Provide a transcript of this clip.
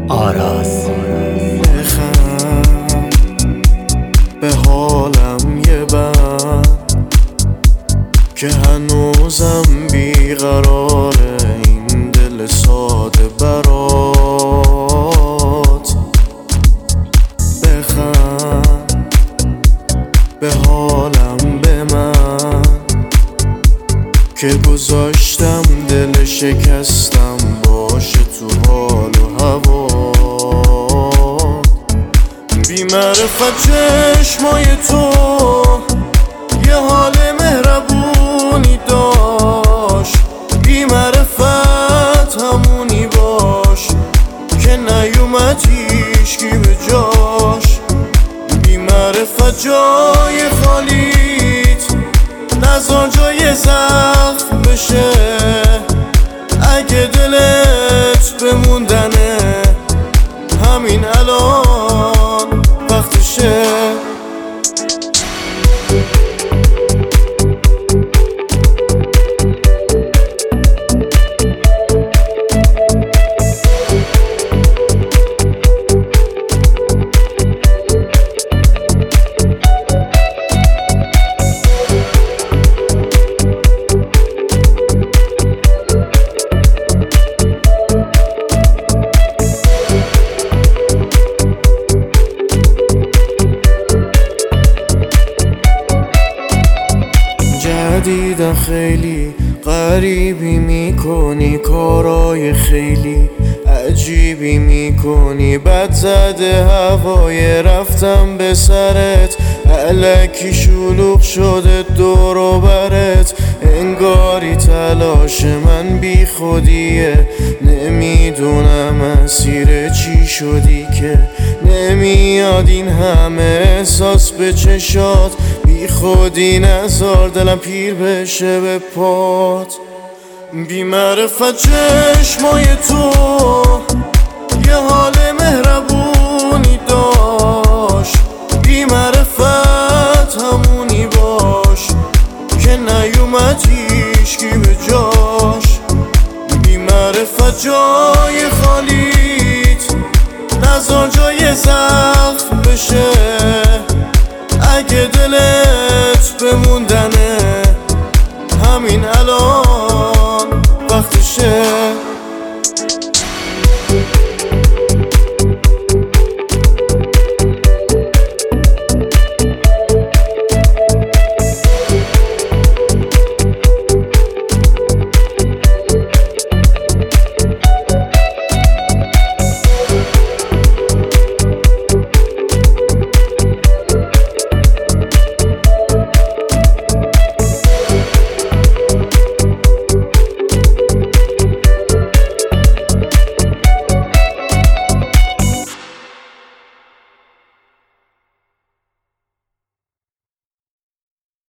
آراز بخند به حالم یه بند که هنوزم بیقراره این دل ساده برات. بخند به حالم به من که گذاشتم دل شکستم باشه تو حال و هوا. بی معرفت چشمای تو یه حال مهربونی داشت، بی معرفت همونی باش که نیومد هیچکی به جاش. بی معرفت جای خالیت نذار جای زخم بشه، اگه دلت بموندنه همین الان وقتشه. دیدم خیلی غریبی میکنی، کارای خیلی عجیبی میکنی، بد زده هوای رفتم به سرت، الکی شلوغ شده دور و برت، انگاری تلاش من بی خودیه، نمیدونم مسیر چی شدی که نمیاد این همه احساس به چشات، بی خودی نذار دلم پیر بشه به پات. بی معرفت چشمای تو یه حال مهربونی داشت، بی معرفت همونی باش که نیومد هیچکی به جاش. بی معرفت جای خالیت نذار جای زخم بشه، اگه دلت بموندن